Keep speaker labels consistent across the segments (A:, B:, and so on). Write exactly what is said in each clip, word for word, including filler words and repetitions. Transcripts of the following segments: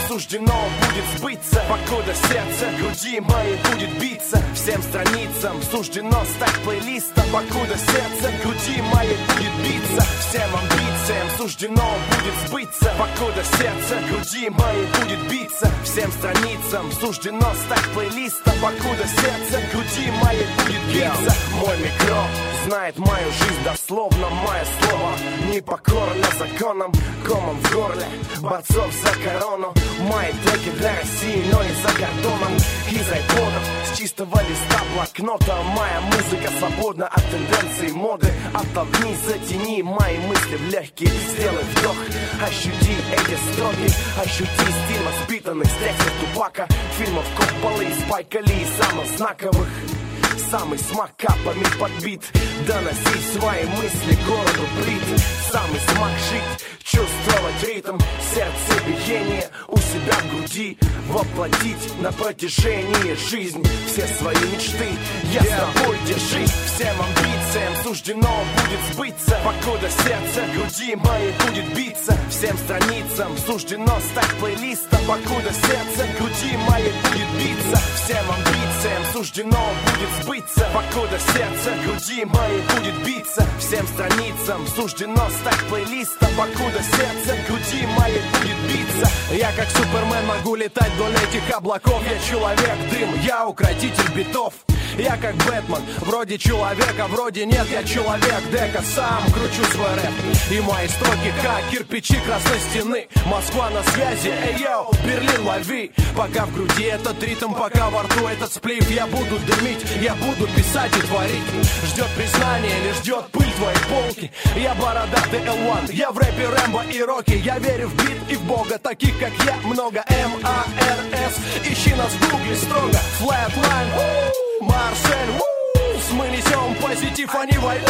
A: суждено будет сбыться, покуда сердце груди моей будет биться. Всем страницам суждено стать плейлистом, покуда сердце груди моей будет биться. Всем амбициям суждено будет сбыться, покуда сердце груди моей будет биться. Всем страницам суждено стать плейлистом, покуда сердце груди моей будет биться. Мой микро знает мою жизнь дословно, мое слово непокорно законам, комом в горле борцов за корону. Мои треки для России, но и за кордоном. Из айподов, с чистого листа блокнота. Моя музыка свободна от тенденций моды. Оттолкни, затяни мои мысли в легкий, сделай вдох. Ощути эти строки, ощути стиль воспитанный с текстов Тупака, фильмов Копполы и Спайка Ли, самых знаковых. Самый смак капами подбит, доноси свои мысли городу Брит. Самый смак жить, чувствовать ритм, сердцебиение у себя в груди, воплотить на протяжении жизни все свои мечты. Я с тобой, держись, всем амбициям суждено будет сбыться, покуда сердце груди моей будет биться. Всем страницам суждено стать плейлистом, покуда сердце груди моей будет биться. Всем амбициям суждено будет сбыться, покуда сердце груди моей будет биться. Всем страницам суждено стать плейлистом, покуда сердце груди моей будет биться. Я как Супермен могу летать вдоль этих облаков. Я человек-дым, я укротитель битов. Я как Бэтмен, вроде человека, вроде нет. Я человек-дека, сам кручу свой рэп. И мои строки как кирпичи красной стены. Москва на связи, эй йоу, Берлин лови. Пока в груди этот ритм, пока во рту этот сплив. Я буду дымить, я буду писать и творить. Ждет признание или ждет пыль твоей полки. Я бородатый эл один, я в рэпе Рэмбо и Рокки. Я верю в бит и в бога, таких как я много. эм а эр эс, ищи нас в гугле строго. Flatline, Марсель, Вулс, мы несем позитив, а не войну.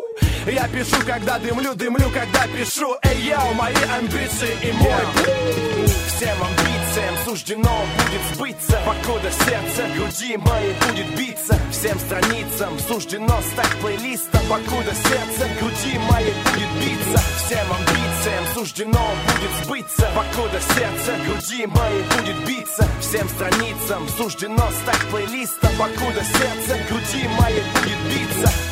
A: Я пишу, когда дымлю, дымлю, когда пишу. Эй, йоу, мои амбиции и мой путь. Всем амбициям суждено будет сбыться, покуда сердце груди моей будет биться. Всем страницам суждено стать плейлистом, покуда сердце груди моей будет биться. Всем амбициям суждено будет сбыться, покуда сердце груди моей будет биться. Всем страницам суждено стать плейлистом, покуда сердце груди моей будет биться.